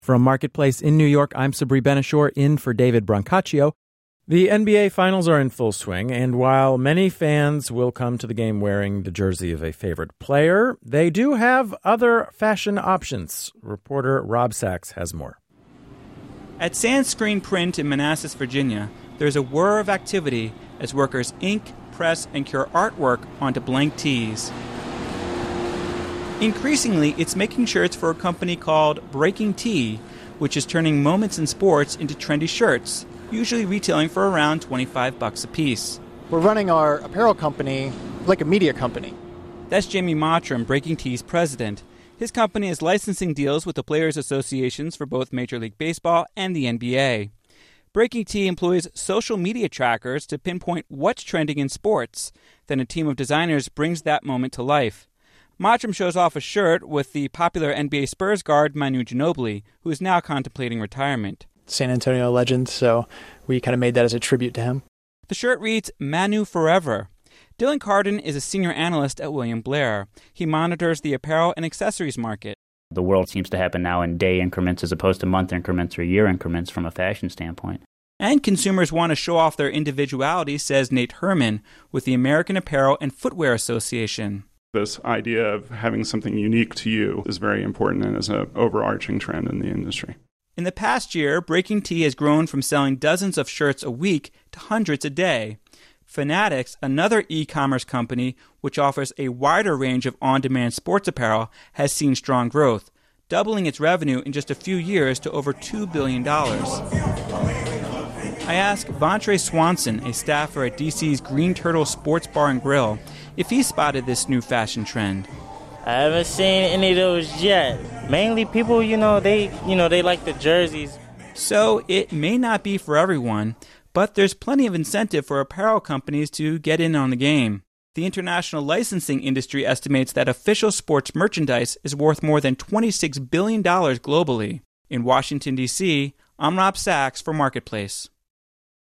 From Marketplace in New York, I'm Sabri Benishore, in for David Brancaccio. The NBA Finals are in full swing, and while many fans will come to the game wearing the jersey of a favorite player, they do have other fashion options. Reporter Rob Sachs has more. At Sandscreen Print in Manassas, Virginia, there's a whir of activity as workers ink, press, and cure artwork onto blank tees. Increasingly, it's making shirts for a company called Breaking Tee, which is turning moments in sports into trendy shirts, usually retailing for around $25 a piece. We're running our apparel company like a media company. That's Jamie Mottram, Breaking Tee's president. His company is licensing deals with the players' associations for both Major League Baseball and the NBA. Breaking Tee employs social media trackers to pinpoint what's trending in sports. Then a team of designers brings that moment to life. Mottram shows off a shirt with the popular NBA Spurs guard Manu Ginobili, who is now contemplating retirement. San Antonio legend, so we kind of made that as a tribute to him. The shirt reads, Manu Forever. Dylan Carden is a senior analyst at William Blair. He monitors the apparel and accessories market. The world seems to happen now in day increments as opposed to month increments or year increments from a fashion standpoint. And consumers want to show off their individuality, says Nate Herman with the American Apparel and Footwear Association. This idea of having something unique to you is very important and is an overarching trend in the industry. In the past year, Breaking Tee has grown from selling dozens of shirts a week to hundreds a day. Fanatics, another e-commerce company which offers a wider range of on-demand sports apparel, has seen strong growth, doubling its revenue in just a few years to over $2 billion. I asked Vontre Swanson, a staffer at DC's Green Turtle Sports Bar and Grill, if he spotted this new fashion trend. I haven't seen any of those yet. Mainly people, they like the jerseys. So it may not be for everyone, but there's plenty of incentive for apparel companies to get in on the game. The international licensing industry estimates that official sports merchandise is worth more than $26 billion globally. In Washington, D.C., I'm Rob Sachs for Marketplace.